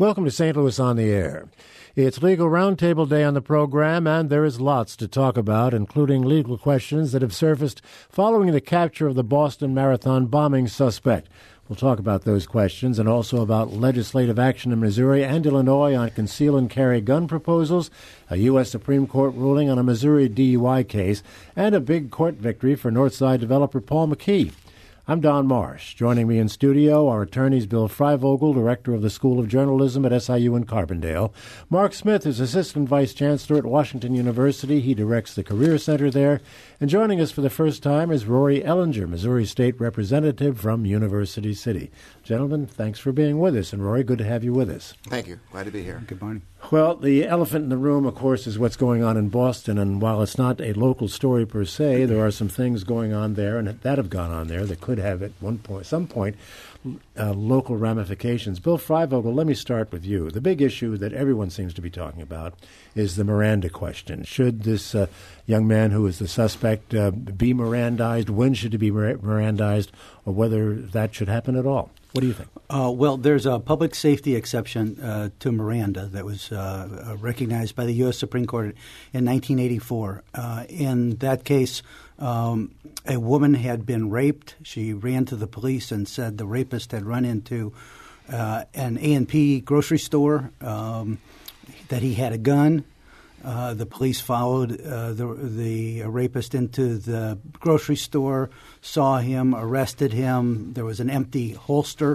Welcome to St. Louis on the Air. It's Legal Roundtable Day on the program, and there is lots to talk about, including legal questions that have surfaced following the capture of the Boston Marathon bombing suspect. We'll talk about those questions and also about legislative action in Missouri and Illinois on conceal and carry gun proposals, a U.S. Supreme Court ruling on a Missouri DUI case, and a big court victory for Northside developer Paul McKee. I'm Don Marsh. Joining me in studio are attorneys Bill Freivogel, director of the School of Journalism at SIU in Carbondale. Mark Smith is assistant vice chancellor at Washington University. He directs the Career Center there. And joining us for the first time is Rory Ellinger, Missouri State Representative from University City. Gentlemen, thanks for being with us. And Rory, good to have you with us. Thank you. Glad to be here. Good morning. Well, the elephant in the room, of course, is what's going on in Boston. And while it's not a local story per se, there are some things going on there and that have gone on there that could have at some point, local ramifications. Bill Freivogel, let me start with you. The big issue that everyone seems to be talking about is the Miranda question. Should this young man who is the suspect be Mirandized? When should he be Mirandized? Or whether that should happen at all? What do you think? Well, there's a public safety exception to Miranda that was recognized by the U.S. Supreme Court in 1984. In that case, a woman had been raped. She ran to the police and said the rapist had run into an A&P grocery store, that he had a gun. The police followed the rapist into the grocery store, saw him, arrested him. There was an empty holster.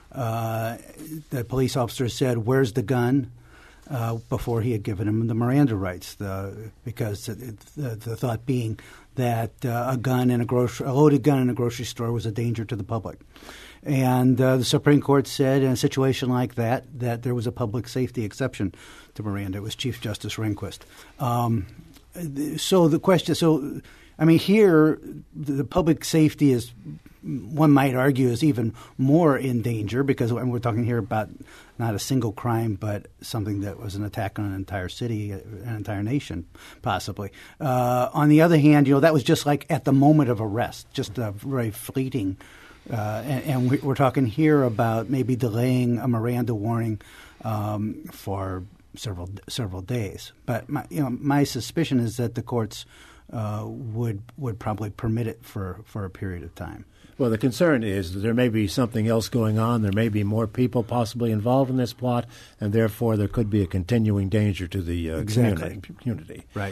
The police officer said, "Where's the gun?" Before he had given him the Miranda rights, because the thought being that a loaded gun in a grocery store was a danger to the public. And the Supreme Court said in a situation like that there was a public safety exception to Miranda. It was Chief Justice Rehnquist. Here the public safety is, one might argue, is even more in danger because we're talking here about not a single crime, but something that was an attack on an entire city, an entire nation, possibly. On the other hand, that was just like at the moment of arrest, just a very fleeting. And we're talking here about maybe delaying a Miranda warning for several days. But my suspicion is that the courts would probably permit it for a period of time. Well, the concern is that there may be something else going on. There may be more people possibly involved in this plot, and therefore there could be a continuing danger to the community. Right.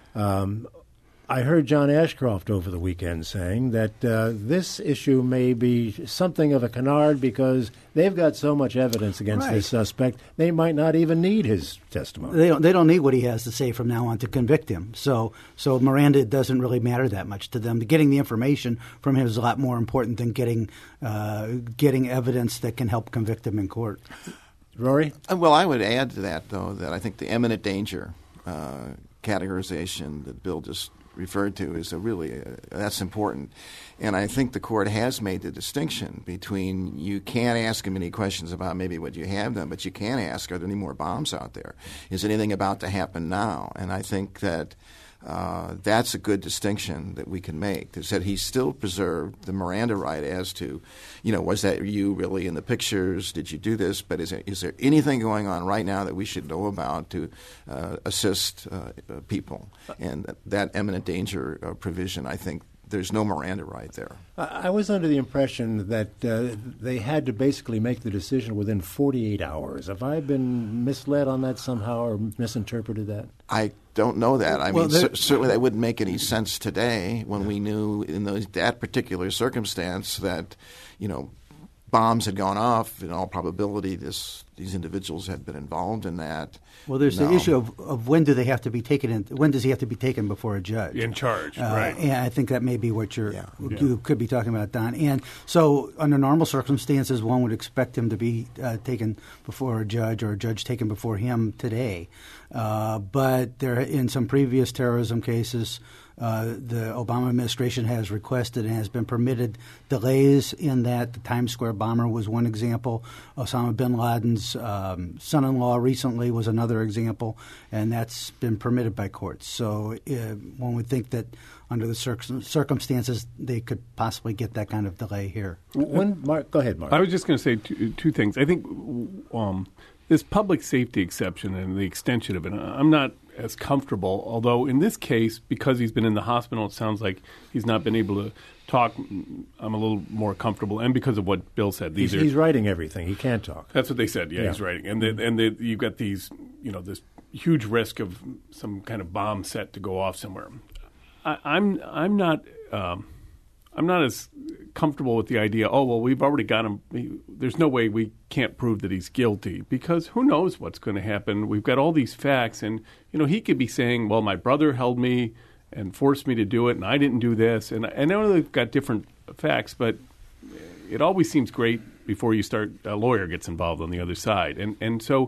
I heard John Ashcroft over the weekend saying that this issue may be something of a canard because they've got so much evidence against this suspect, they might not even need his testimony. They don't need what he has to say from now on to convict him. So Miranda doesn't really matter that much to them. Getting the information from him is a lot more important than getting evidence that can help convict him in court. Rory? Well, I would add to that, though, that I think the imminent danger categorization that Bill just referred to is that's important. And I think the court has made the distinction between you can't ask him any questions about maybe what you have done, but you can ask, are there any more bombs out there? Is anything about to happen now? And I think that that's a good distinction that we can make. That said, he still preserved the Miranda right as to, was that you really in the pictures? Did you do this? But is there anything going on right now that we should know about to assist people? And that eminent danger provision, I think, there's no Miranda right there. I was under the impression that they had to basically make the decision within 48 hours. Have I been misled on that somehow or misinterpreted that? I don't know that. Certainly that wouldn't make any sense today when we knew in that particular circumstance that, bombs had gone off. In all probability, these individuals had been involved in that. Well, there's the issue of when do they have to be taken when does he have to be taken before a judge? In charge, right. And I think that may be what you could be talking about, Don. And so under normal circumstances, one would expect him to be taken before a judge or a judge taken before him today. But there, in some previous terrorism cases, the Obama administration has requested and has been permitted delays in that. The Times Square bomber was one example. Osama bin Laden's son-in-law recently was another example, and that's been permitted by courts. So one would think that under the circumstances, they could possibly get that kind of delay here. Go ahead, Mark. I was just going to say two things. I think this public safety exception and the extension of it, I'm not as comfortable, although in this case, because he's been in the hospital, it sounds like he's not been able to talk. I'm a little more comfortable, and because of what Bill said. He's writing everything. He can't talk. That's what they said. Yeah, he's writing. And you've got these, this huge risk of some kind of bomb set to go off somewhere. I'm not as comfortable with the idea, we've already got him. There's no way we can't prove that he's guilty, because who knows what's going to happen. We've got all these facts, and, he could be saying, well, my brother held me and forced me to do it, and I didn't do this. And I know they've got different facts, but it always seems great before a lawyer gets involved on the other side. And so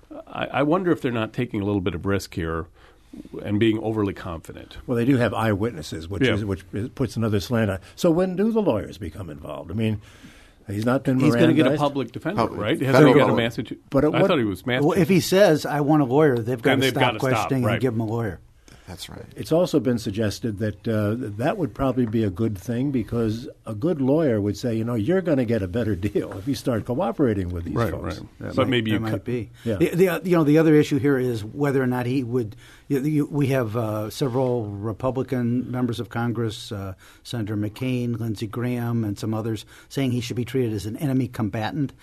I wonder if they're not taking a little bit of risk here and being overly confident. Well, they do have eyewitnesses, which puts another slant on. So when do the lawyers become involved? I mean, he's not been Mirandized. He's going to get a public defender, right? Hasn't he got a Massachusetts? But I thought he was Massachusetts. Well, if he says, I want a lawyer, they've got to stop questioning and give him a lawyer. That's right. It's also been suggested that that would probably be a good thing, because a good lawyer would say, you're going to get a better deal if you start cooperating with these folks. Right. But maybe it might be. Yeah. The other issue here is whether or not he would. We have several Republican members of Congress, Senator McCain, Lindsey Graham, and some others, saying he should be treated as an enemy combatant.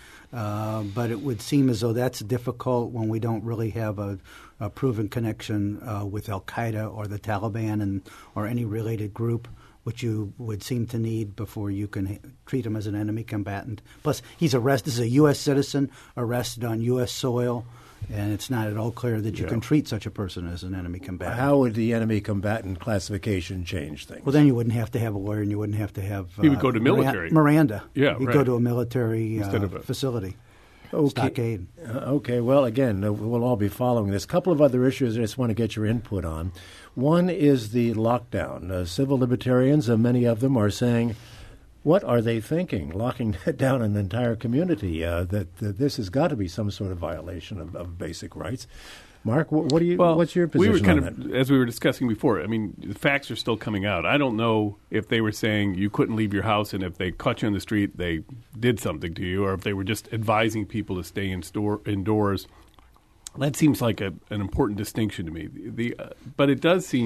But it would seem as though that's difficult when we don't really have a proven connection with Al-Qaeda or the Taliban or any related group, which you would seem to need before you can treat him as an enemy combatant. Plus, he's arrested. This is a U.S. citizen arrested on U.S. soil, and it's not at all clear that you can treat such a person as an enemy combatant. How would the enemy combatant classification change things? Well, then you wouldn't have to have a lawyer, and you wouldn't have to have he would go to military. Miranda. Yeah, He'd go to a military facility. Okay. Stockade. Okay. Well, again, we'll all be following this. A couple of other issues I just want to get your input on. One is the lockdown. Civil libertarians, many of them, are saying, what are they thinking? Locking down an entire community, that this has got to be some sort of violation of basic rights. Mark, what's your position on that? As we were discussing before, I mean, the facts are still coming out. I don't know if they were saying you couldn't leave your house, and if they caught you on the street, they did something to you, or if they were just advising people to stay indoors. That seems like an important distinction to me. But it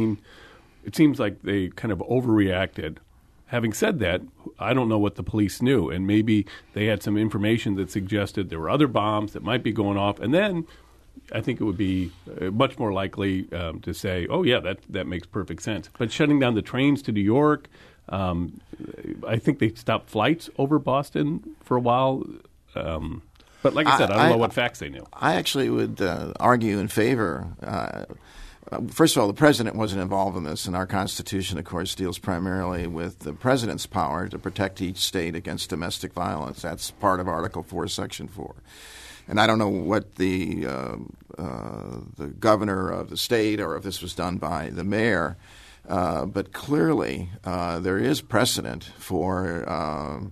seems like they kind of overreacted. Having said that, I don't know what the police knew, and maybe they had some information that suggested there were other bombs that might be going off, and then I think it would be much more likely to say, oh, yeah, that makes perfect sense. But shutting down the trains to New York, I think they stopped flights over Boston for a while. But like I said, I don't know what facts they knew. I actually would argue in favor. First of all, the president wasn't involved in this, and our Constitution, of course, deals primarily with the president's power to protect each state against domestic violence. That's part of Article 4, Section 4. And I don't know what the governor of the state, or if this was done by the mayor, but clearly there is precedent for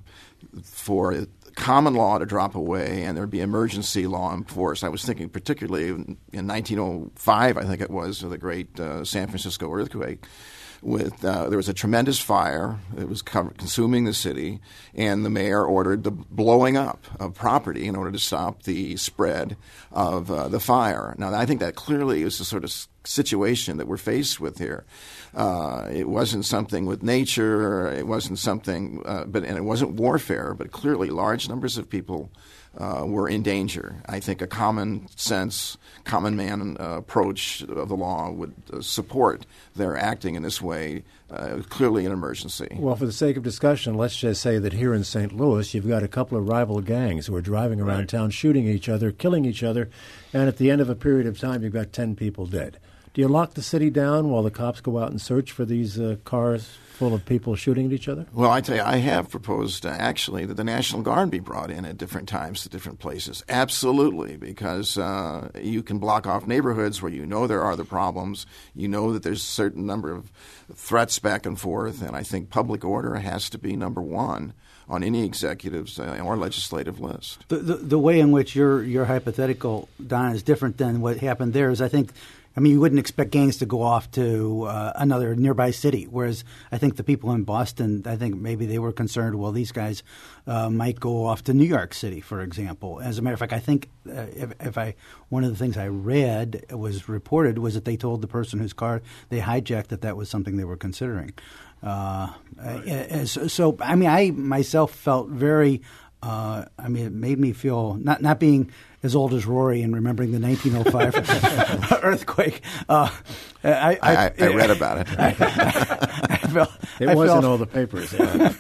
common law to drop away and there'd be emergency law enforced. I was thinking particularly in 1905, I think it was, the great San Francisco earthquake. There was a tremendous fire. It was consuming the city, and the mayor ordered the blowing up of property in order to stop the spread of the fire. Now, I think that clearly is the sort of situation that we're faced with here. It wasn't something with nature. It wasn't something, and it wasn't warfare. But clearly, large numbers of people were in danger. I think a common sense, common man approach of the law would support their acting in this way, clearly an emergency. Well, for the sake of discussion, let's just say that here in St. Louis, you've got a couple of rival gangs who are driving around town, shooting each other, killing each other, and at the end of a period of time, you've got 10 people dead. Do you lock the city down while the cops go out and search for these cars full of people shooting at each other? Well, I tell you, I have proposed actually that the National Guard be brought in at different times to different places. Absolutely, because you can block off neighborhoods where you know there are the problems. You know that there's a certain number of threats back and forth, and I think public order has to be number one on any executive's or legislative list. The way in which your hypothetical, Don, is different than what happened there is I think I mean, you wouldn't expect gangs to go off to another nearby city, whereas I think the people in Boston, I think maybe they were concerned, well, these guys might go off to New York City, for example. As a matter of fact, I think one of the things I read was reported was that they told the person whose car they hijacked that was something they were considering. So, I mean, I myself felt very it made me feel, not being as old as Rory and remembering the 1905 earthquake. I read about it. It was in all the papers. Yeah.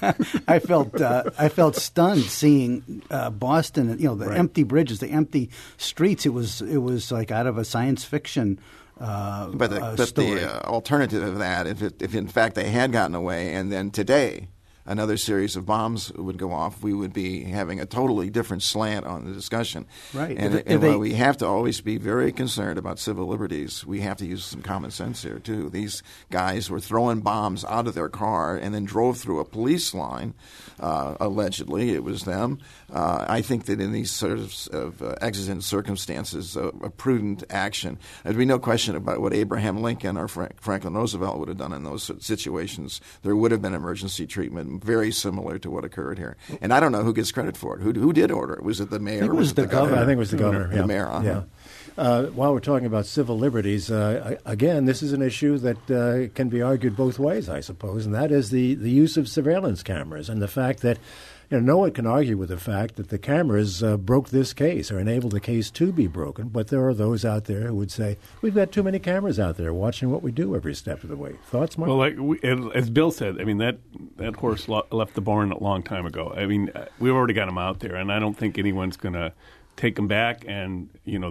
I felt stunned seeing Boston. The empty bridges, the empty streets. It was like out of a science fiction. But the alternative of that, if in fact they had gotten away, and then today another series of bombs would go off, we would be having a totally different slant on the discussion. Right. And while we have to always be very concerned about civil liberties, we have to use some common sense here, too. These guys were throwing bombs out of their car and then drove through a police line. Allegedly, it was them. I think that in these sort of exigent circumstances, a prudent action, there'd be no question about what Abraham Lincoln or Franklin Roosevelt would have done in those situations. There would have been emergency treatment very similar to what occurred here. And I don't know who gets credit for it. Who did order it? Was it the mayor? I think it was the governor. I think it was the governor. The mayor. Yeah. While we're talking about civil liberties, again, this is an issue that can be argued both ways, I suppose, and that is the use of surveillance cameras and the fact that no one can argue with the fact that the cameras broke this case or enabled the case to be broken, but there are those out there who would say, we've got too many cameras out there watching what we do every step of the way. Thoughts, Mark? Well, as Bill said, I mean, that horse left the barn a long time ago. I mean, we've already got them out there, and I don't think anyone's going to take them back, and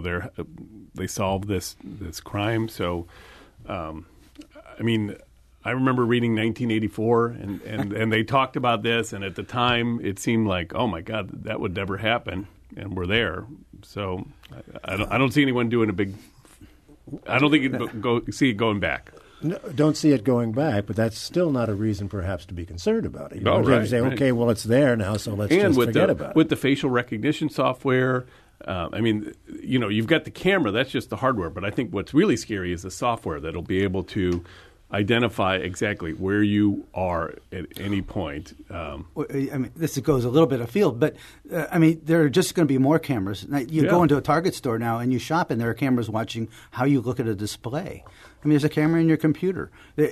they solved this crime. So, I mean, I remember reading 1984, and they talked about this, and at the time it seemed like, oh my God, that would never happen, and we're there. So I don't see anyone doing a big. I don't think see it going back. No, don't see it going back, but that's still not a reason perhaps to be concerned about it. Right. Say, okay, well, it's there now, so let's just forget about it. With the facial recognition software, I mean, you've got the camera. That's just the hardware. But I think what's really scary is the software that'll be able to identify exactly where you are at any point. I mean, this goes a little bit afield, but I mean, there are just going to be more cameras. Now, you go into a Target store now and you shop, and there are cameras watching how you look at a display. I mean, there's a camera in your computer.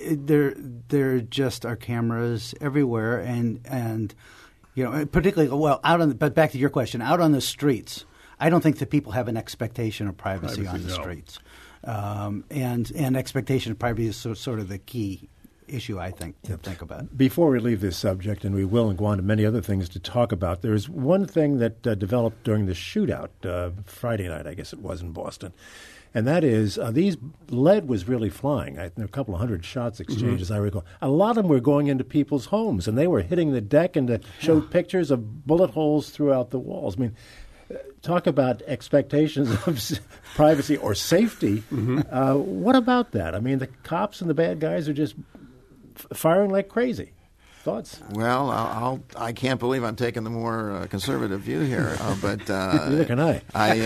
There just are cameras everywhere, and particularly but back to your question, out on the streets, I don't think that people have an expectation of privacy on the streets. And expectation of privacy is sort of the key issue, I think, to think about. Before we leave this subject, and we will and go on to many other things to talk about, there's one thing that developed during the shootout Friday night, I guess it was, in Boston, and that is lead was really flying. There were a couple of hundred shots exchanged, as I recall. A lot of them were going into people's homes, and they were hitting the deck and showed pictures of bullet holes throughout the walls. I mean, talk about expectations of privacy or safety. What about that? I mean, the cops and the bad guys are just firing like crazy. Thoughts? Well, I can't believe I'm taking the more conservative view here, but neither can I.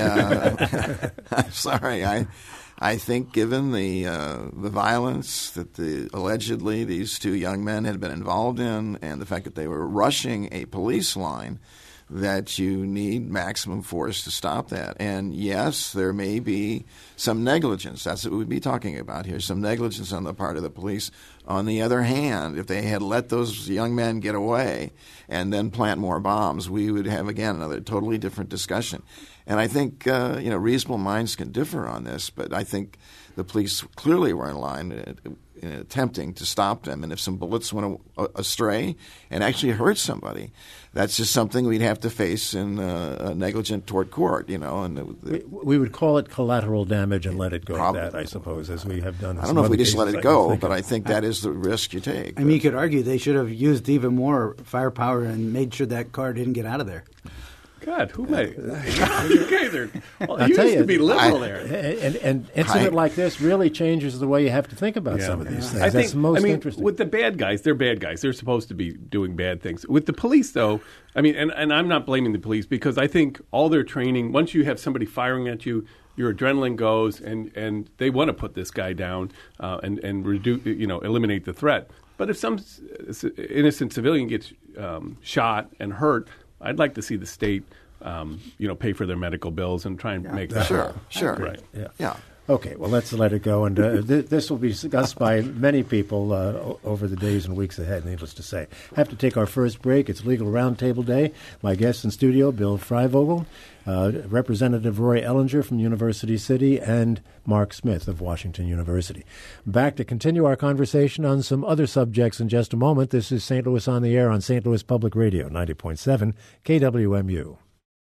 I'm sorry. I think, given the violence that allegedly these two young men had been involved in, and the fact that they were rushing a police line, that you need maximum force to stop that. And yes, there may be some negligence. That's what we'd be talking about here, some negligence on the part of the police. On the other hand, if they had let those young men get away and then plant more bombs, we would have, again, another totally different discussion. And I think reasonable minds can differ on this, but I think the police clearly were in line in attempting to stop them. And if some bullets went astray and actually hurt somebody, that's just something we'd have to face in a negligent tort court, And we would call it collateral damage and let it go probably. At that, I suppose, as we have done. I don't know if we just let it go, but I think that is the risk you take. I mean, you could argue they should have used even more firepower and made sure that car didn't get out of there. God, who made you guys are? Well, I'll you tell used you, to be liberal there. And incident like this really changes the way you have to think about some of these things. That's most interesting. With the bad guys, they're bad guys. They're supposed to be doing bad things. With the police, though, I mean, and I'm not blaming the police because I think all their training, once you have somebody firing at you, your adrenaline goes, and they want to put this guy down and reduce, eliminate the threat. But if some innocent civilian gets shot and hurt, I'd like to see the state, pay for their medical bills and try and make that Sure. right. Yeah. Okay, well, let's let it go. And this will be discussed by many people over the days and weeks ahead, needless to say. Have to take our first break. It's Legal Roundtable Day. My guest in studio, Bill Freivogel, Representative Roy Ellinger from University City, and Mark Smith of Washington University. Back to continue our conversation on some other subjects in just a moment. This is St. Louis on the Air on St. Louis Public Radio, 90.7 KWMU.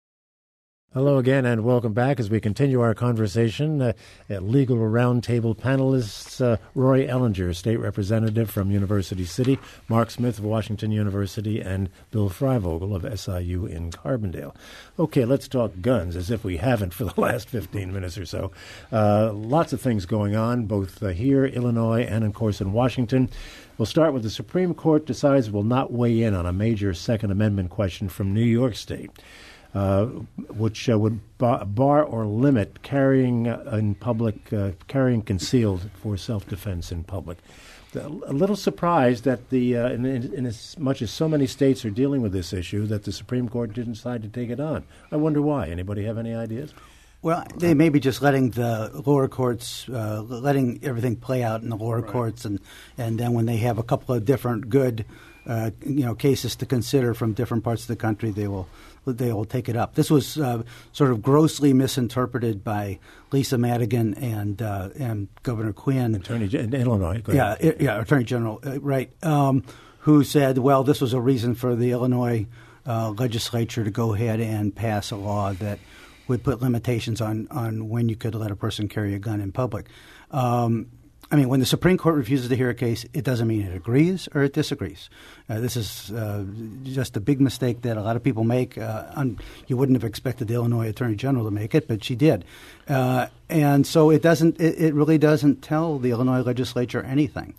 Hello again, and welcome back as we continue our conversation. At Legal Roundtable panelists, Roy Ellinger, State Representative from University City, Mark Smith of Washington University, and Bill Freivogel of SIU in Carbondale. Okay, let's talk guns, as if we haven't for the last 15 minutes or so. Lots of things going on, both here, Illinois, and, of course, in Washington. We'll start with the Supreme Court decides it will not weigh in on a major Second Amendment question from New York State. Which would bar or limit carrying in public, carrying concealed for self-defense in public. A little surprised that in as much as so many states are dealing with this issue, that the Supreme Court didn't decide to take it on. I wonder why. Anybody have any ideas? Well, they may be just letting the lower courts, letting everything play out in the lower courts, and then when they have a couple of different good, cases to consider from different parts of the country, they will take it up. This was sort of grossly misinterpreted by Lisa Madigan and Governor Quinn, Attorney in Illinois. Attorney General, right? Who said, well, this was a reason for the Illinois legislature to go ahead and pass a law that would put limitations on when you could let a person carry a gun in public. When the Supreme Court refuses to hear a case, it doesn't mean it agrees or it disagrees. This is just a big mistake that a lot of people make. You wouldn't have expected the Illinois Attorney General to make it, but she did. And so it doesn't. It really doesn't tell the Illinois legislature anything.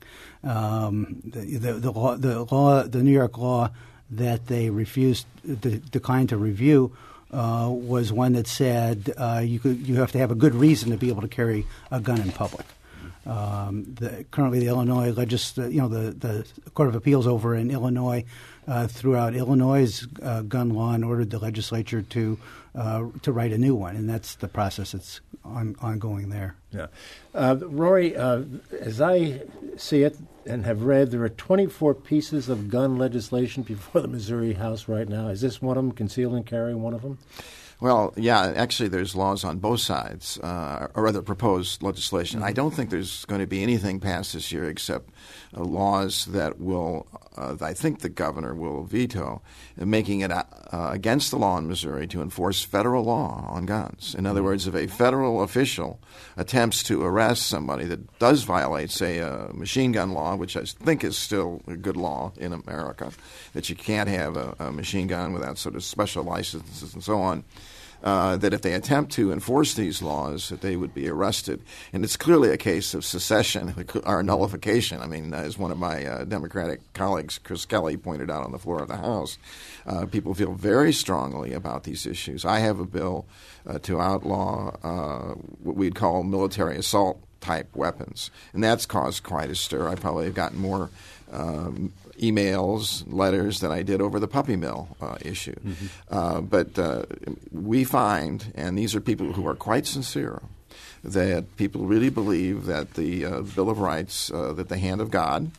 The New York law that they declined to review was one that said you have to have a good reason to be able to carry a gun in public. Currently, the Illinois the Court of Appeals over in Illinois throughout Illinois' gun law and ordered the legislature to write a new one, and that's the process that's ongoing there. Yeah, Rory, as I see it and have read, there are 24 pieces of gun legislation before the Missouri House right now. Is this one of them? Conceal and carry, one of them? Well, yeah, actually there's laws on both sides, or rather proposed legislation. I don't think there's going to be anything passed this year except laws that will, I think the governor will veto, making it against the law in Missouri to enforce federal law on guns. In other words, if a federal official attempts to arrest somebody that does violate, say, a machine gun law, which I think is still a good law in America, that you can't have a machine gun without sort of special licenses and so on, that if they attempt to enforce these laws, that they would be arrested. And it's clearly a case of secession or nullification. I mean, as one of my Democratic colleagues, Chris Kelly, pointed out on the floor of the House, people feel very strongly about these issues. I have a bill to outlaw what we'd call military assault type weapons, and that's caused quite a stir. I probably have gotten more emails, letters than I did over the puppy mill issue. Mm-hmm. But we find, and these are people who are quite sincere, that people really believe that the Bill of Rights, that the hand of God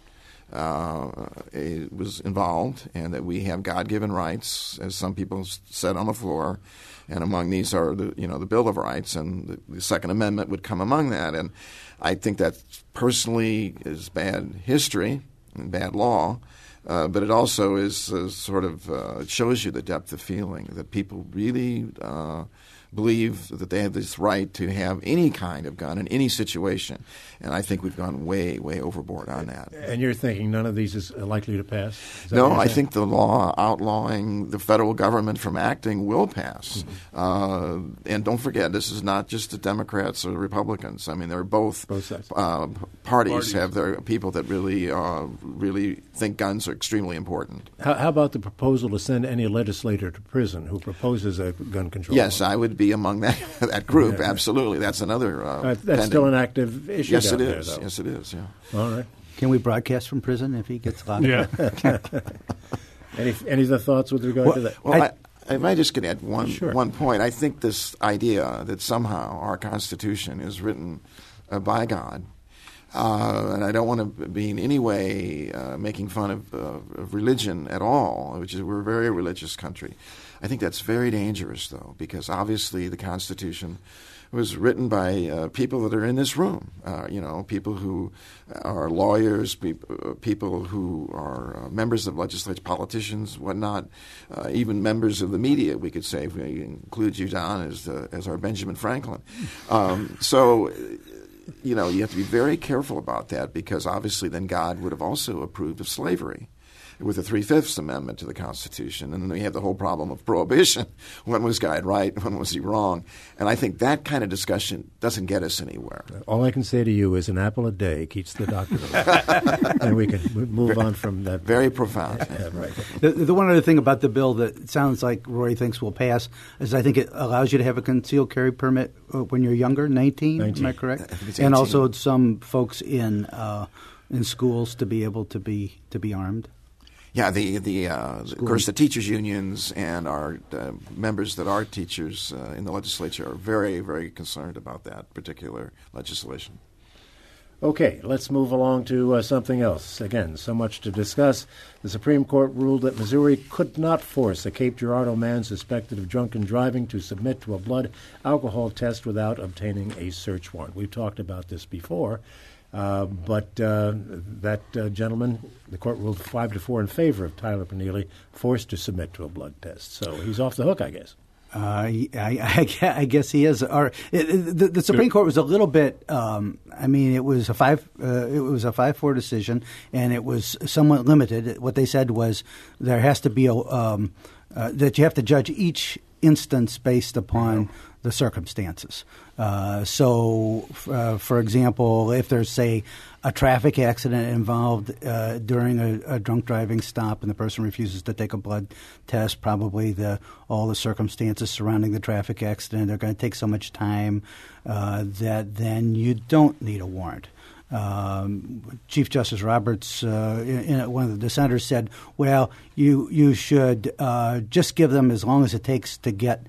was involved, and that we have God-given rights, as some people said on the floor. And among these are the Bill of Rights, and the Second Amendment would come among that. And I think that personally is bad history and bad law, but it also is it shows you the depth of feeling that people really believe that they have this right to have any kind of gun in any situation. And I think we've gone way, way overboard on that. And you're thinking none of these is likely to pass? No, I think the law outlawing the federal government from acting will pass. And don't forget, this is not just the Democrats or the Republicans. I mean, they're both sides. Parties have their people that really think guns are extremely important. How about the proposal to send any legislator to prison who proposes a gun control? Yes, I would be among that group. Absolutely, that's another. That's pending. Still an active issue. Yes, it there, is. though. Yes, it is. Yeah. All right. Can we broadcast from prison if he gets locked up? Yeah. Any other thoughts with regard to that? Well, if I just could add Sure. one point, I think this idea that somehow our Constitution is written by God, and I don't want to be in any way making fun of religion at all, which is we're a very religious country. I think that's very dangerous, though, because obviously the Constitution was written by people that are in this room, people who are lawyers, people who are members of legislature, politicians, whatnot, even members of the media, we could say, if we include you, Don, as our Benjamin Franklin. So you have to be very careful about that because obviously then God would have also approved of slavery with the 3/5 Amendment to the Constitution. And then we have the whole problem of prohibition. When was God right? When was he wrong? And I think that kind of discussion doesn't get us anywhere. All I can say to you is an apple a day keeps the doctor away. And we can move on from that. Very profound. Yeah, right. The one other thing about the bill that sounds like Rory thinks will pass is I think it allows you to have a concealed carry permit when you're younger, 19. Am I correct? I think it's and 18. also some folks in schools to be able to be armed. Yeah, of course, the teachers' unions and our members that are teachers in the legislature are very, very concerned about that particular legislation. Okay, let's move along to something else. Again, so much to discuss. The Supreme Court ruled that Missouri could not force a Cape Girardeau man suspected of drunken driving to submit to a blood alcohol test without obtaining a search warrant. We've talked about this before. But that gentleman, the court ruled 5-4 in favor of Tyler Pennelly, forced to submit to a blood test. So he's off the hook, I guess. I guess he is. The Supreme Court was a little bit. It was a 5-4 decision, and it was somewhat limited. What they said was there has to be that you have to judge each instance based upon the circumstances. For example, if there's, say, a traffic accident involved during a drunk driving stop and the person refuses to take a blood test, probably all the circumstances surrounding the traffic accident are going to take so much time that then you don't need a warrant. Chief Justice Roberts, one of the dissenters, said, "Well, you should just give them as long as it takes to get."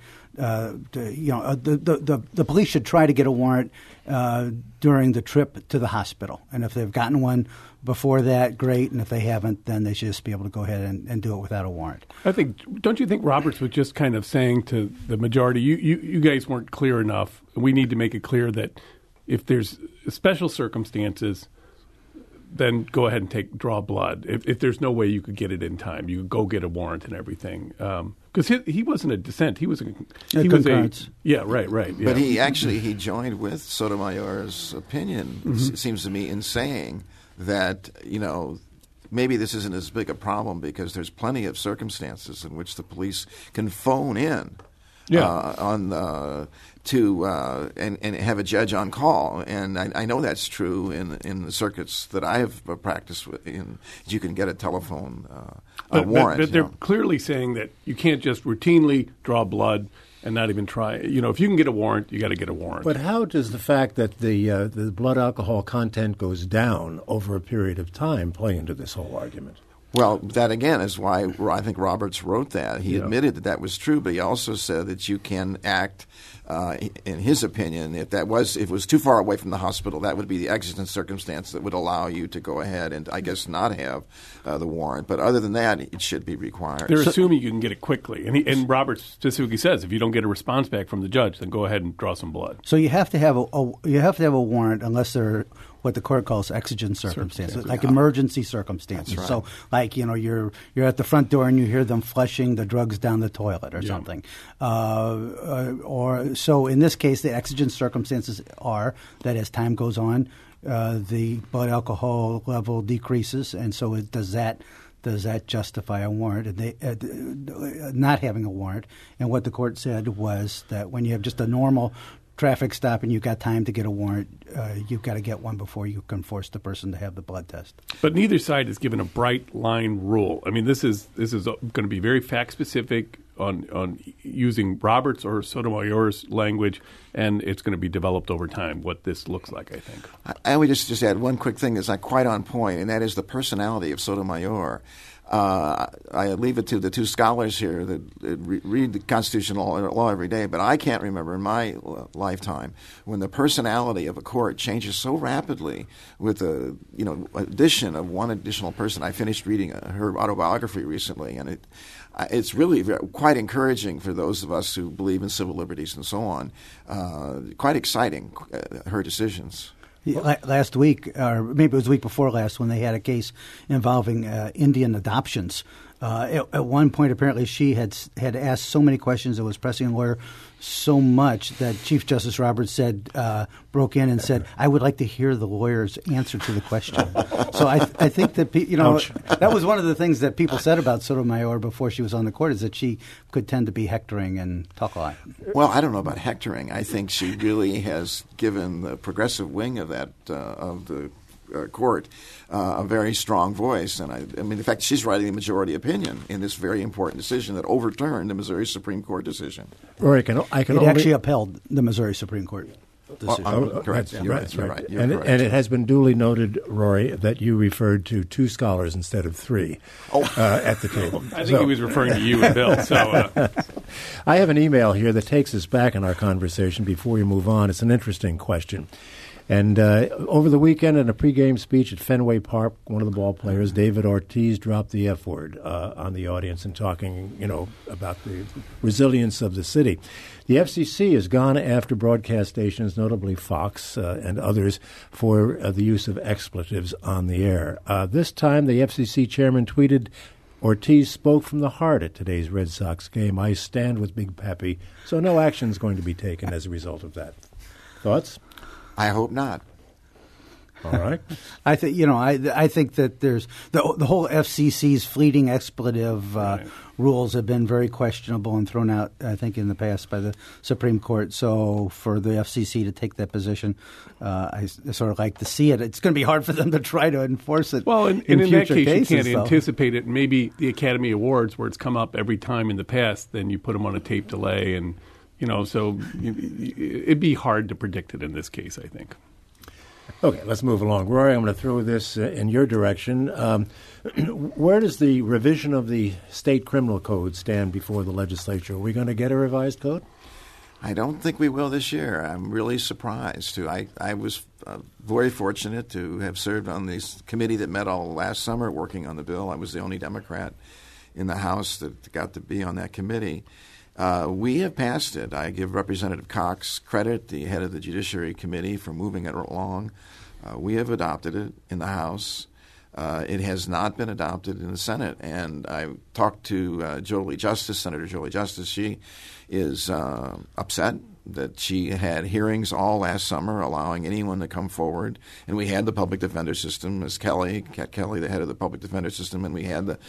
The police should try to get a warrant during the trip to the hospital, and if they've gotten one before that, great. And if they haven't, then they should just be able to go ahead and do it without a warrant. Don't you think Roberts was just kind of saying to the majority, you guys weren't clear enough. We need to make it clear that if there's special circumstances, then go ahead and draw blood. If there's no way you could get it in time, you could go get a warrant and everything. Because he wasn't a dissent; he was concurrence. Yeah, right. Yeah. But he joined with Sotomayor's opinion. Mm-hmm. It seems to me in saying that maybe this isn't as big a problem because there's plenty of circumstances in which the police can phone in. And have a judge on call, and I know that's true in the circuits that I have practiced with. You can get a telephone warrant. But they're clearly saying that you can't just routinely draw blood and not even try. If you can get a warrant, you got to get a warrant. But how does the fact that the blood alcohol content goes down over a period of time play into this whole argument? Well, that again is why I think Roberts wrote that. He admitted that was true, but he also said that you can act in his opinion, if it was too far away from the hospital, that would be the exigent circumstance that would allow you to go ahead and, I guess, not have the warrant. But other than that, it should be required. They're assuming you can get it quickly. And Roberts specifically says if you don't get a response back from the judge, then go ahead and draw some blood. So you have to have a warrant unless they're what the court calls exigent circumstances, like emergency circumstances. Right. So, like you're at the front door and you hear them flushing the drugs down the toilet or something. Or so in this case, the exigent circumstances are that as time goes on, the blood alcohol level decreases, and so does that justify a warrant? And not having a warrant, and what the court said was that when you have just a normal traffic stop and you've got time to get a warrant, you've got to get one before you can force the person to have the blood test. But neither side is given a bright line rule. I mean, this is going to be very fact specific on using Roberts or Sotomayor's language, and it's going to be developed over time what this looks like, I think. I would just add one quick thing that's not quite on point, and that is the personality of Sotomayor. I leave it to the two scholars here that read the constitutional law every day, but I can't remember in my lifetime when the personality of a court changes so rapidly with the addition of one additional person. I finished reading her autobiography recently, and it's really quite encouraging for those of us who believe in civil liberties and so on. Quite exciting, her decisions. Last week, or maybe it was the week before last, when they had a case involving Indian adoptions. At one point, apparently, she had asked so many questions that was pressing the lawyer so much that Chief Justice Roberts broke in and said, "I would like to hear the lawyer's answer to the question." So I think that that was one of the things that people said about Sotomayor before she was on the court, is that she could tend to be hectoring and talk a lot. Well, I don't know about hectoring. I think she really has given the progressive wing of that of the court a very strong voice, and I mean, in fact, she's writing the majority opinion in this very important decision that overturned the Missouri Supreme Court decision. Rory, actually upheld the Missouri Supreme Court decision. Correct. You're right. You're and correct. And it has been duly noted, Rory, that you referred to two scholars instead of three at the table. I think he was referring to you and Bill. So, I have an email here that takes us back in our conversation before we move on. It's an interesting question. And over the weekend in a pregame speech at Fenway Park, one of the ball players, David Ortiz, dropped the F word on the audience and talking, about the resilience of the city. The FCC has gone after broadcast stations, notably Fox and others, for the use of expletives on the air. This time, the FCC chairman tweeted, "Ortiz spoke from the heart at today's Red Sox game. I stand with Big Pappy." So no action is going to be taken as a result of that. Thoughts? I hope not. All right. I think I think that there's the whole FCC's fleeting expletive rules have been very questionable and thrown out, I think, in the past by the Supreme Court. So for the FCC to take that position, I sort of like to see it. It's going to be hard for them to try to enforce it. Well, and in in future that case, cases, you can't anticipate it. Maybe the Academy Awards, where it's come up every time in the past, then you put them on a tape delay and. So it'd be hard to predict it in this case, I think. Okay, let's move along. Rory, I'm going to throw this in your direction. Where does the revision of the state criminal code stand before the legislature? Are we going to get a revised code? I don't think we will this year. I'm really surprised. I was very fortunate to have served on this committee that met all last summer working on the bill. I was the only Democrat in the House that got to be on that committee. We have passed it. I give Representative Cox credit, the head of the Judiciary Committee, for moving it along. We have adopted it in the House. It has not been adopted in the Senate. And I talked to Senator Jolie Justice. She is upset that she had hearings all last summer allowing anyone to come forward. And we had the public defender system, Ms. Kat Kelly, the head of the public defender system, and we had the,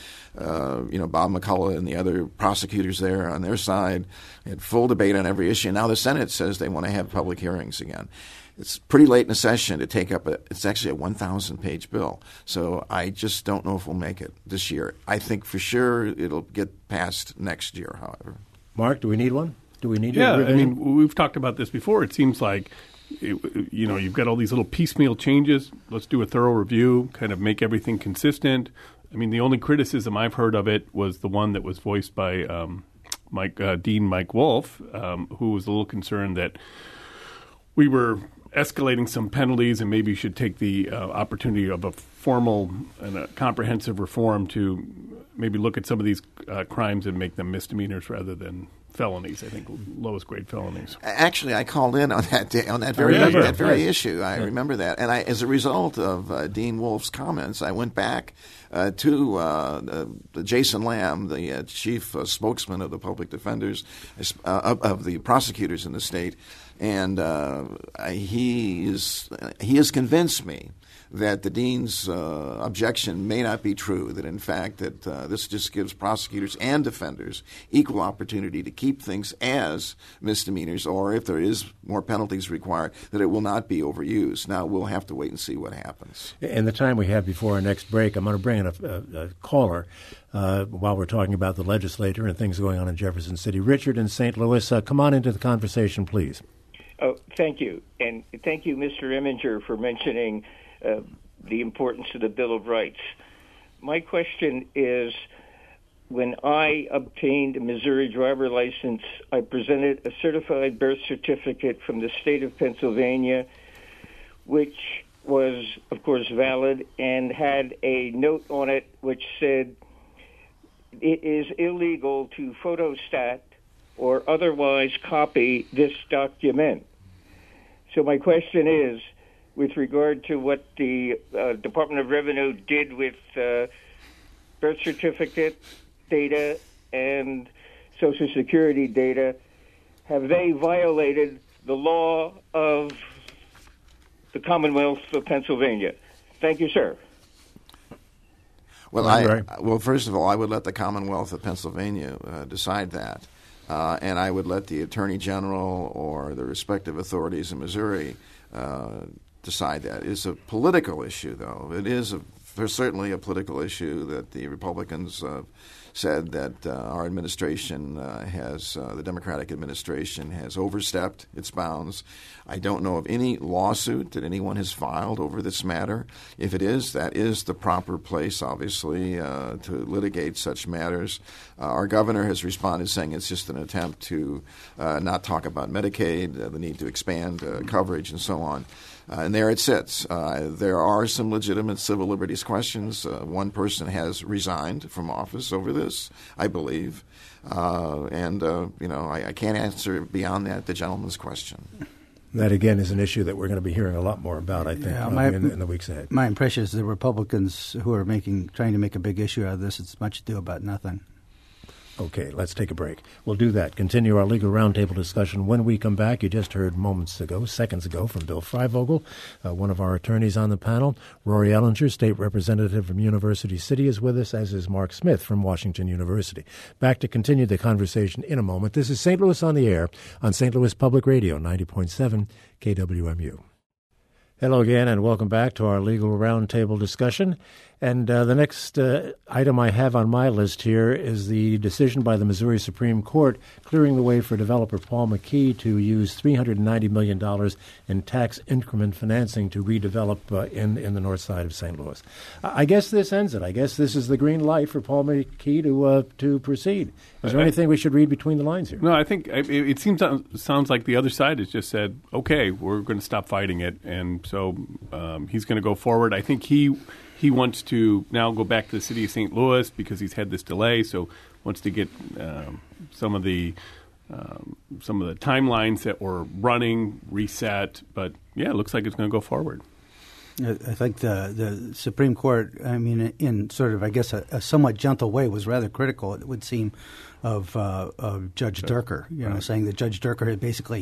Bob McCullough and the other prosecutors there on their side. We had full debate on every issue. Now the Senate says they want to have public hearings again. It's pretty late in the session to take up it's actually a 1,000-page bill. So I just don't know if we'll make it this year. I think for sure it'll get passed next year, however. Mark, do we need one? Do we need Yeah, a I mean, we've talked about this before. It seems like, you've got all these little piecemeal changes. Let's do a thorough review, kind of make everything consistent. I mean, the only criticism I've heard of it was the one that was voiced by Dean Mike Wolf, who was a little concerned that we were escalating some penalties and maybe should take the opportunity of a formal and a comprehensive reform to maybe look at some of these crimes and make them misdemeanors rather than felonies. I think lowest grade felonies. Actually, I called in on that day, on that very issue. I remember that, and as a result of Dean Wolf's comments, I went back to Jason Lamb, the chief spokesman of the public defenders of the prosecutors in the state, and he has convinced me that the dean's objection may not be true, that in fact that this just gives prosecutors and defenders equal opportunity to keep things as misdemeanors, or if there is more penalties required, that it will not be overused. Now, we'll have to wait and see what happens. In the time we have before our next break, I'm going to bring in a caller while we're talking about the legislature and things going on in Jefferson City. Richard in St. Louis, come on into the conversation, please. Oh, thank you. And thank you, Mr. Eminger, for mentioning the importance of the Bill of Rights. My question is, when I obtained a Missouri driver license, I presented a certified birth certificate from the state of Pennsylvania, which was, of course, valid and had a note on it which said it is illegal to photostat or otherwise copy this document. So my question is, with regard to what the Department of Revenue did with birth certificate data and Social Security data, have they violated the law of the Commonwealth of Pennsylvania? Thank you, sir. Well, first of all, I would let the Commonwealth of Pennsylvania decide that. And I would let the Attorney General or the respective authorities in Missouri decide that. It's a political issue, though. There's certainly a political issue that the Republicans said that our administration the Democratic administration has overstepped its bounds. I don't know of any lawsuit that anyone has filed over this matter. If it is, that is the proper place, obviously, to litigate such matters. Our governor has responded saying it's just an attempt to not talk about Medicaid, the need to expand coverage, and so on. And there it sits. There are some legitimate civil liberties questions. One person has resigned from office over this, I believe. I can't answer beyond that the gentleman's question. That, again, is an issue that we're going to be hearing a lot more about, I think, in the weeks ahead. My impression is the Republicans who are trying to make a big issue out of this, it's much ado about nothing. Okay, let's take a break. We'll do that. Continue our legal roundtable discussion when we come back. You just heard seconds ago, from Bill Freivogel, one of our attorneys on the panel. Rory Ellinger, state representative from University City, is with us, as is Mark Smith from Washington University. Back to continue the conversation in a moment. This is St. Louis on the Air on St. Louis Public Radio, 90.7 KWMU. Hello again, and welcome back to our legal roundtable discussion. And the next item I have on my list here is the decision by the Missouri Supreme Court clearing the way for developer Paul McKee to use $390 million in tax increment financing to redevelop in the north side of St. Louis. I guess this ends it. I guess this is the green light for Paul McKee to proceed. Is there anything we should read between the lines here? No, I think it sounds like the other side has just said, okay, we're going to stop fighting it, and so he's going to go forward. I think he wants to now go back to the city of St. Louis because he's had this delay, so wants to get some of the timelines that were running reset. But yeah, it looks like it's going to go forward. I think the Supreme Court, in sort of, I guess, a somewhat gentle way, was rather critical, it would seem, of Judge Durker, saying that Judge Durker had basically,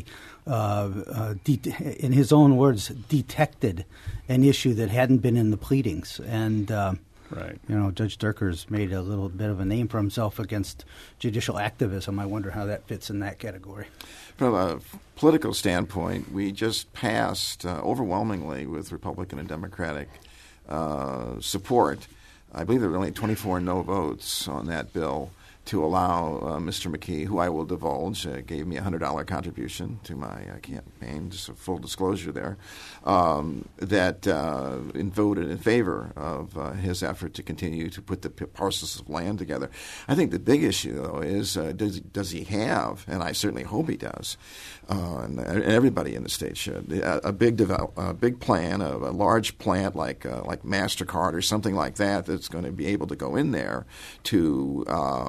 in his own words, detected an issue that hadn't been in the pleadings. And, Judge Durker's made a little bit of a name for himself against judicial activism. I wonder how that fits in that category. From a political standpoint, we just passed overwhelmingly with Republican and Democratic support. I believe there were only 24 no votes on that bill to allow Mr. McKee, who I will divulge, gave me a $100 contribution to my campaign, just a full disclosure there, that voted in favor of his effort to continue to put the parcels of land together. I think the big issue, though, is does he have, and I certainly hope he does, and everybody in the state should, a big plan of a large plant like MasterCard or something like that that's going to be able to go in there to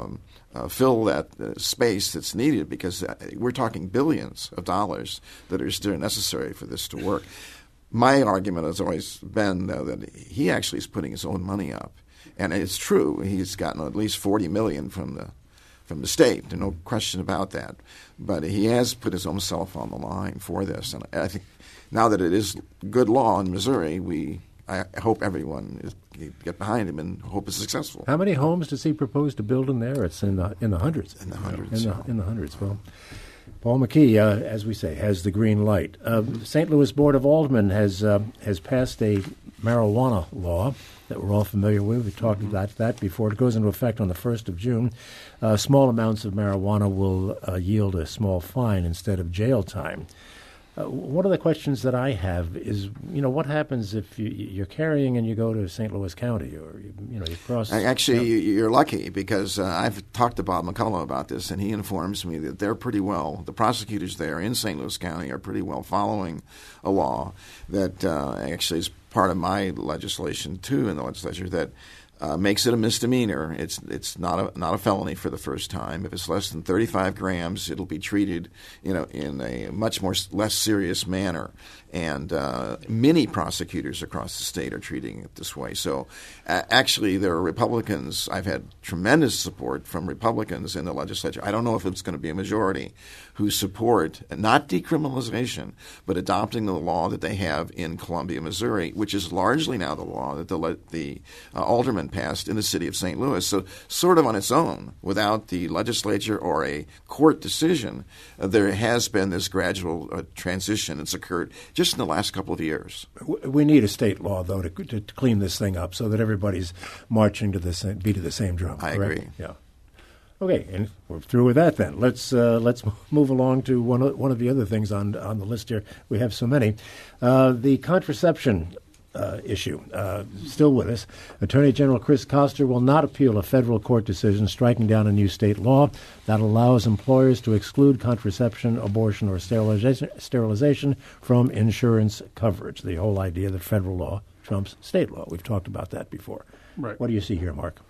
fill that space that's needed, because we're talking billions of dollars that are still necessary for this to work. My argument has always been, though, that he actually is putting his own money up. And it's true. He's gotten at least $40 million from the state. There's no question about that. But he has put his own self on the line for this. And I think now that it is good law in Missouri, I hope everyone get behind him and hope it's successful. How many homes does he propose to build in there? It's in the hundreds. In the hundreds. In the hundreds. Well, Paul McKee, as we say, has the green light. St. Louis Board of Aldermen has passed a marijuana law that we're all familiar with. We talked about that before. It goes into effect on the 1st of June. Small amounts of marijuana will yield a small fine instead of jail time. One of the questions that I have is, what happens if you're carrying and you go to St. Louis County, or you cross? Actually, you're lucky, because I've talked to Bob McCullough about this, and he informs me that they're pretty well. The prosecutors there in St. Louis County are pretty well following a law that actually is part of my legislation too in the legislature that makes it a misdemeanor. It's not a felony for the first time. If it's less than 35 grams, it'll be treated in a much less serious manner. And many prosecutors across the state are treating it this way. So actually, there are Republicans. I've had tremendous support from Republicans in the legislature. I don't know if it's going to be a majority who support not decriminalization, but adopting the law that they have in Columbia, Missouri, which is largely now the law that the aldermen passed in the city of St. Louis. So sort of on its own, without the legislature or a court decision, there has been this gradual transition that's occurred just in the last couple of years. We need a state law, though, to clean this thing up so that everybody's marching to the beat of the same drum. I correct? agree. Yeah. Okay, and we're through with that then. Let's move along to one of the other things on the list here. We have so many. The contraception issue, still with us. Attorney General Chris Koster will not appeal a federal court decision striking down a new state law that allows employers to exclude contraception, abortion, or sterilization from insurance coverage. The whole idea that federal law trumps state law. We've talked about that before. Right. What do you see here, Mark?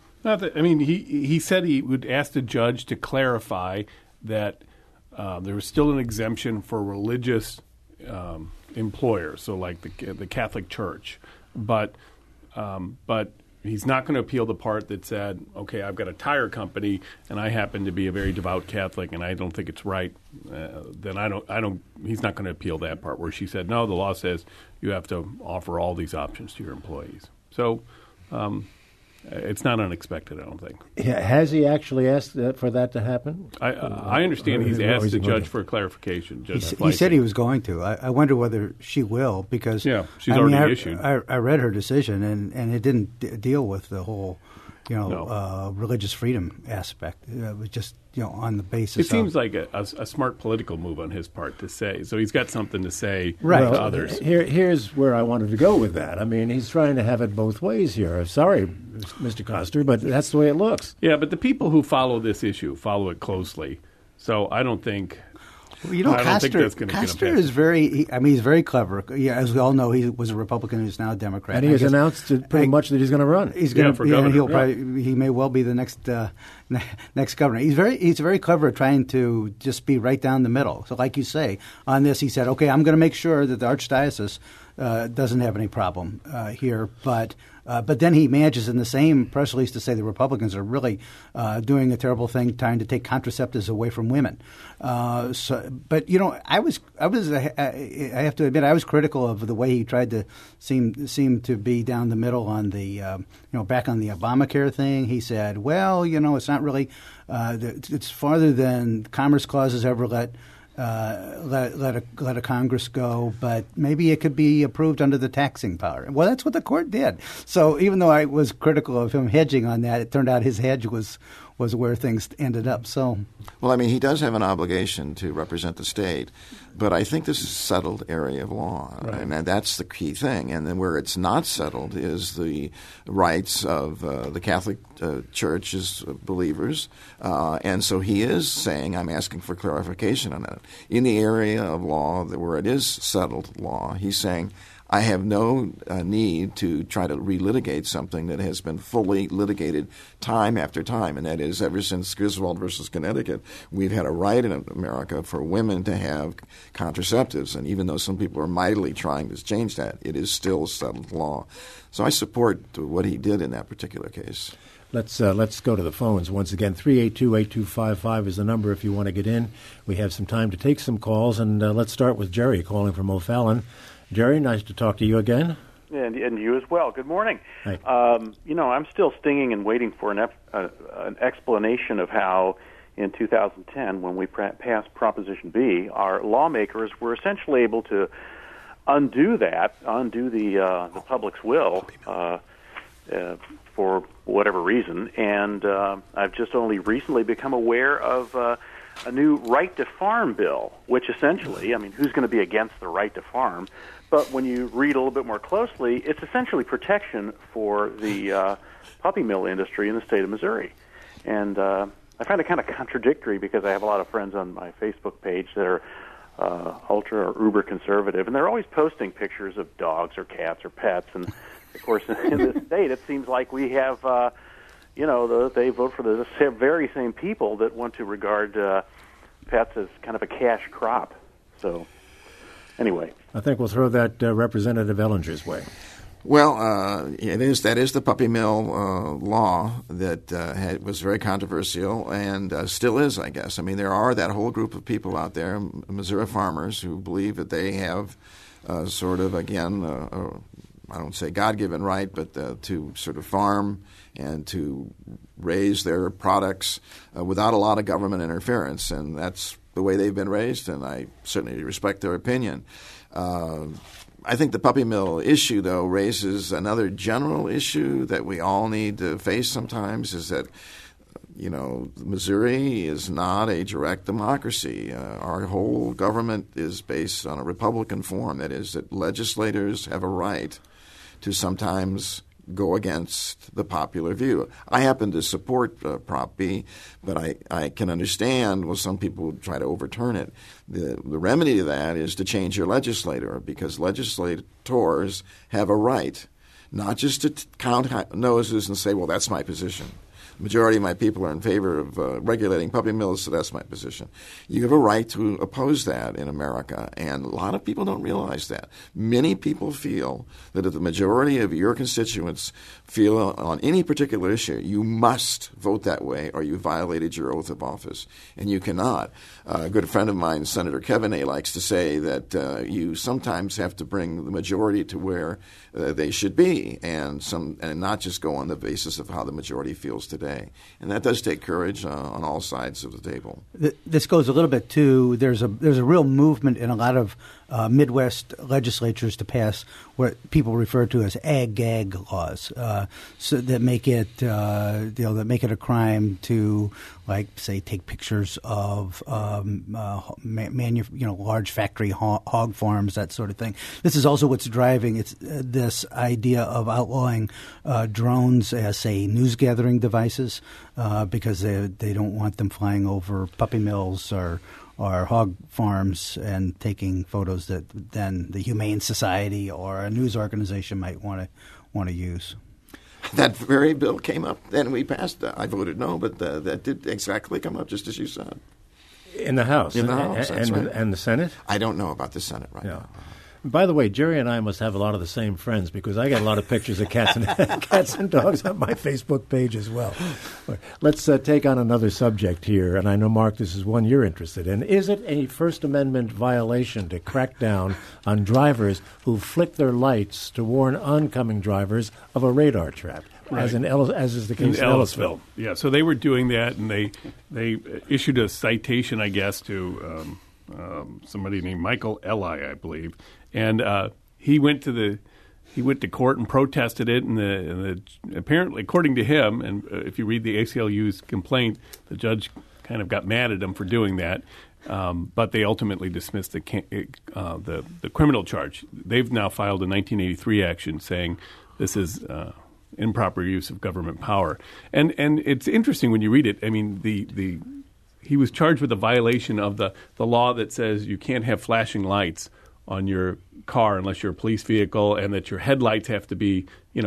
He said he would ask the judge to clarify that there was still an exemption for religious employers, so like the Catholic Church, but he's not going to appeal the part that said, okay, I've got a tire company and I happen to be a very devout Catholic and I don't think it's right. Then he's not going to appeal that part where she said, no, the law says you have to offer all these options to your employees. So. It's not unexpected, I don't think. Has he actually asked for that to happen? I understand he's asked the judge for clarification. He said he was going to. I wonder whether she will, because she's already issued. I read her decision, and it didn't deal with the whole, religious freedom aspect. It was just on the basis. It seems like a smart political move on his part to say. So he's got something to say to others. Here's where I wanted to go with that. I mean, he's trying to have it both ways here. Sorry, Mr. Koster, but that's the way it looks. Yeah, but the people who follow this issue follow it closely. So I don't think. Well, Koster is he's very clever. Yeah, as we all know, he was a Republican who's now a Democrat. And he has announced pretty much that he's going to run. He's going for governor. He may well be the next governor. He's very clever at trying to just be right down the middle. So like you say, on this he said, okay, I'm going to make sure that the Archdiocese doesn't have any problem here, but then he manages in the same press release to say the Republicans are really doing a terrible thing, trying to take contraceptives away from women. I have to admit, I was critical of the way he tried to seem to be down the middle on the back on the Obamacare thing. He said, well, it's not really it's farther than Commerce Clause has ever let a Congress go, but maybe it could be approved under the taxing power. Well, that's what the court did. So even though I was critical of him hedging on that, it turned out his hedge was was where things ended up. So, well, I mean, he does have an obligation to represent the state, but I think this is a settled area of law, right. And that's the key thing. And then where it's not settled is the rights of the Catholic Church's believers, and so he is saying, I'm asking for clarification on that. In the area of law where it is settled law, he's saying, I have no need to try to relitigate something that has been fully litigated time after time, and that is ever since Griswold versus Connecticut, we've had a right in America for women to have contraceptives, and even though some people are mightily trying to change that, it is still settled law. So I support what he did in that particular case. Let's go to the phones once again. 382-8255 is the number if you want to get in. We have some time to take some calls, and let's start with Jerry calling from O'Fallon. Jerry, nice to talk to you again. And you as well. Good morning. Hi. I'm still stinging and waiting for an explanation of how in 2010, when we passed Proposition B, our lawmakers were essentially able to undo the public's will for whatever reason. And I've just only recently become aware of a new right to farm bill, which essentially, I mean, who's going to be against the right to farm? But when you read a little bit more closely, it's essentially protection for the puppy mill industry in the state of Missouri. And I find it kind of contradictory because I have a lot of friends on my Facebook page that are ultra or uber conservative, and they're always posting pictures of dogs or cats or pets. And, of course, in this state, it seems like we have, they vote for the very same people that want to regard pets as kind of a cash crop. So, anyway. I think we'll throw that Representative Ellinger's way. Well, that is the puppy mill law that was very controversial and still is, I guess. I mean, there are that whole group of people out there, Missouri farmers, who believe that they have sort of, again, I don't say God-given right, but to sort of farm and to raise their products without a lot of government interference. And that's the way they've been raised, and I certainly respect their opinion. I think the puppy mill issue, though, raises another general issue that we all need to face sometimes, is that, Missouri is not a direct democracy. Our whole government is based on a Republican form. That is, that legislators have a right to sometimes go against the popular view. I happen to support Prop B, but I can understand some people try to overturn it. The remedy to that is to change your legislator, because legislators have a right not just to count noses and say, well, that's my position. The majority of my people are in favor of regulating puppy mills, so that's my position. You have a right to oppose that in America, and a lot of people don't realize that. Many people feel that if the majority of your constituents feel on any particular issue, you must vote that way or you violated your oath of office, and you cannot. A good friend of mine, Senator Kevin, likes to say that you sometimes have to bring the majority to where they should be, and not just go on the basis of how the majority feels today. And that does take courage on all sides of the table. This goes a little bit to there's a real movement in a lot of Midwest legislatures to pass what people refer to as ag-gag laws, so that make it a crime to, like, say, take pictures of large factory hog farms, that sort of thing. This is also what's driving this idea of outlawing drones as, say, news gathering devices, because they don't want them flying over puppy mills or hog farms and taking photos that then the Humane Society or a news organization might want to use. That very bill came up, and we passed that. I voted no, but that did exactly come up, just as you said. In the House? In the House, that's right. And the Senate? I don't know about the Senate right now. By the way, Jerry and I must have a lot of the same friends, because I get a lot of pictures of cats and dogs on my Facebook page as well. Let's take on another subject here, and I know, Mark, this is one you're interested in. Is it a First Amendment violation to crack down on drivers who flick their lights to warn oncoming drivers of a radar trap, right, as is the case in Ellisville? Yeah, so they were doing that, and they issued a citation, I guess, to somebody named Michael Eli, I believe. And he went to he went to court and protested it, and apparently, according to him, and if you read the ACLU's complaint, the judge kind of got mad at him for doing that. But they ultimately dismissed the criminal charge. They've now filed a 1983 action saying this is improper use of government power. And it's interesting when you read it. I mean, he was charged with a violation of the law that says you can't have flashing lights on your car unless you're a police vehicle, and that your headlights have to be,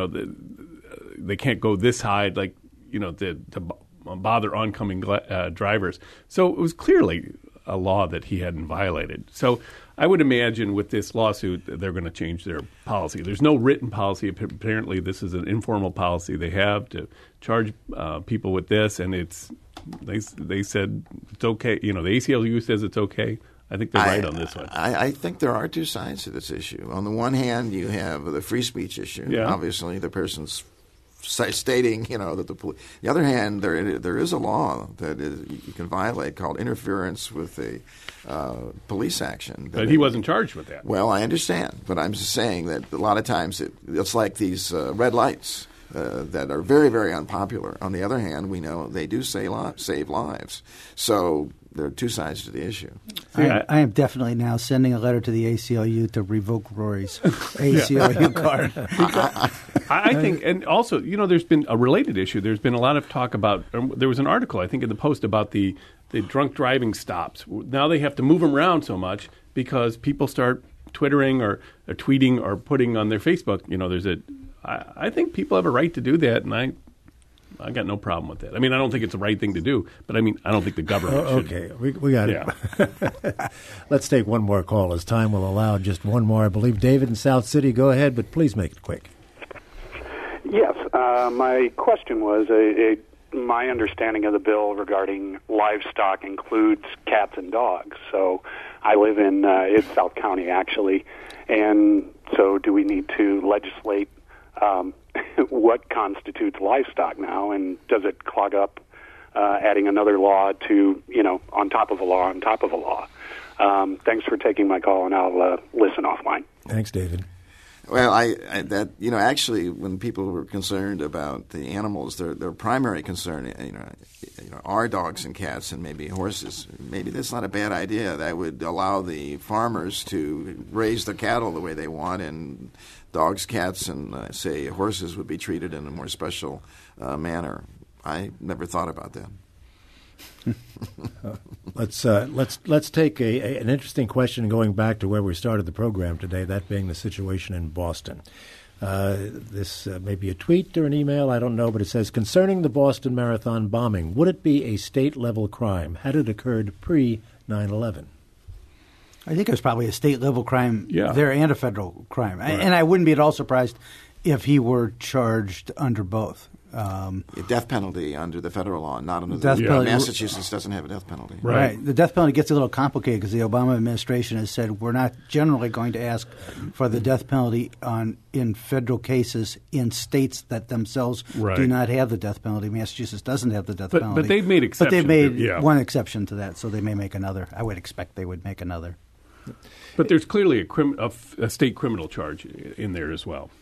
they can't go this high, like, to bother oncoming drivers. So it was clearly a law that he hadn't violated. So I would imagine with this lawsuit, they're going to change their policy. There's no written policy. Apparently, this is an informal policy they have to charge people with this, and they said it's okay. The ACLU says it's okay. I think they're right on this one. I think there are two sides to this issue. On the one hand, you have the free speech issue. Yeah. Obviously, the person's stating, that the police. The other hand, there is a law that you can violate called interference with a police action. But he wasn't charged with that. Well, I understand, but I'm just saying that a lot of times it's like these red lights that are very, very unpopular. On the other hand, we know they do save lives. So there are two sides to the issue. I am definitely now sending a letter to the ACLU to revoke Rory's ACLU card. I think, and also, there's been a related issue. There's been a lot of talk about, there was an article, I think, in the Post about the drunk driving stops. Now they have to move them around so much because people start twittering or tweeting or putting on their Facebook. I think people have a right to do that, and I got no problem with that. I mean, I don't think it's the right thing to do, but I don't think the government should. Okay, we got it. Let's take one more call as time will allow. Just one more. I believe David in South City. Go ahead, but please make it quick. Yes. My question was, my understanding of the bill regarding livestock includes cats and dogs. So I live in South County, actually. And so do we need to legislate what constitutes livestock now, and does it clog up adding another law to, on top of a law on top of a law? Thanks for taking my call, and I'll listen offline. Thanks, David. Well, actually, when people were concerned about the animals, their primary concern, are dogs and cats and maybe horses. Maybe that's not a bad idea. That would allow the farmers to raise their cattle the way they want, and dogs, cats, and say horses would be treated in a more special manner. I never thought about that. Let's take an interesting question going back to where we started the program today, that being the situation in Boston. This may be a tweet or an email, I don't know, but it says, concerning the Boston Marathon bombing, would it be a state-level crime had it occurred pre-9/11? I think it was probably a state-level crime there and a federal crime. Right. And I wouldn't be at all surprised if he were charged under both. A death penalty under the federal law, not under death penalty. Massachusetts doesn't have a death penalty. Right. The death penalty gets a little complicated because the Obama administration has said we're not generally going to ask for the death penalty in federal cases in states that themselves do not have the death penalty. Massachusetts doesn't have the death penalty. But they've made exceptions. But they've made one exception to that, so they may make another. I would expect they would make another. But there's clearly a state criminal charge in there as well.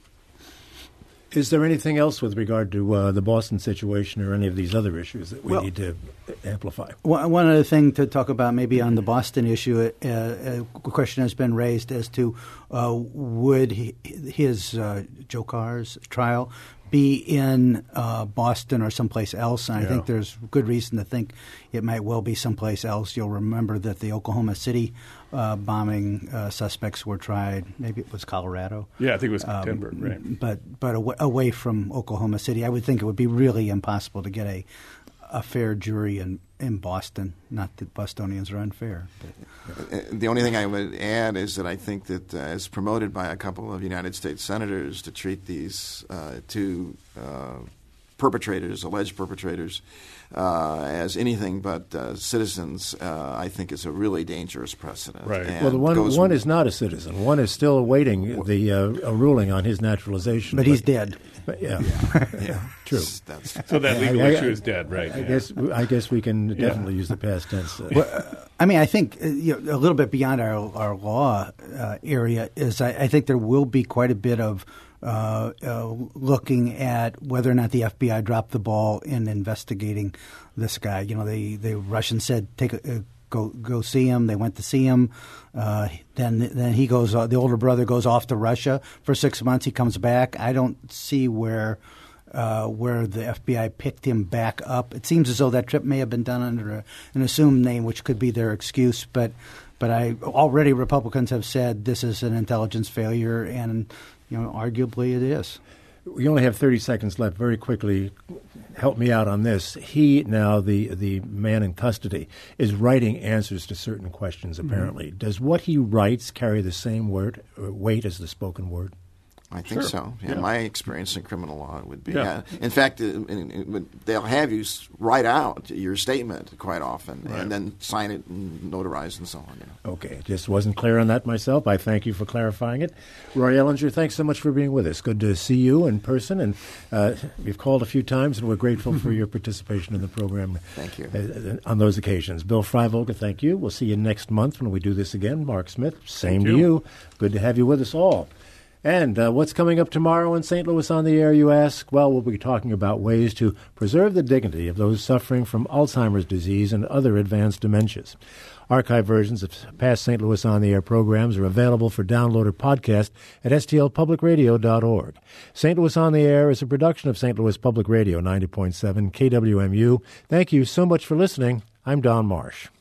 Is there anything else with regard to the Boston situation or any of these other issues that we need to amplify? One other thing to talk about maybe on the Boston issue, a question has been raised as to would his Joe Carr's trial be in Boston or someplace else, and I think there's good reason to think it might well be someplace else. You'll remember that the Oklahoma City bombing suspects were tried. Maybe it was Colorado. Yeah, I think it was Denver, right. But away from Oklahoma City. I would think it would be really impossible to get a fair jury in Boston. Not that Bostonians are unfair. The only thing I would add is that I think that as promoted by a couple of United States senators to treat these two alleged perpetrators, as anything but citizens, I think is a really dangerous precedent. Right. And well, one is not a citizen. One is still awaiting a ruling on his naturalization. But he's dead. But yeah, true. So that legal issue is dead, right? I guess we can definitely use the past tense. Well, I mean, I think a little bit beyond our law area is I think there will be quite a bit of looking at whether or not the FBI dropped the ball in investigating this guy. You know, the Russians said go see him. They went to see him. Then he goes. The older brother goes off to Russia for 6 months. He comes back. I don't see where the FBI picked him back up. It seems as though that trip may have been done under an assumed name, which could be their excuse. But already Republicans have said this is an intelligence failure, and arguably it is. We only have 30 seconds left. Very quickly, help me out on this. He, now the man in custody, is writing answers to certain questions, apparently. Mm-hmm. Does what he writes carry the same weight as the spoken word? I think so. Yeah, my experience in criminal law would be. Yeah. In fact, they'll have you write out your statement quite often, and then sign it and notarize and so on. Okay, just wasn't clear on that myself. I thank you for clarifying it. Roy Ellinger, thanks so much for being with us. Good to see you in person, and we've called a few times, and we're grateful for your participation in the program. Thank you. On those occasions. Bill Freivolger, thank you. We'll see you next month when we do this again. Mark Smith, same to you. Good to have you with us all. And what's coming up tomorrow in St. Louis on the Air, you ask? Well, we'll be talking about ways to preserve the dignity of those suffering from Alzheimer's disease and other advanced dementias. Archive versions of past St. Louis on the Air programs are available for download or podcast at stlpublicradio.org. St. Louis on the Air is a production of St. Louis Public Radio 90.7 KWMU. Thank you so much for listening. I'm Don Marsh.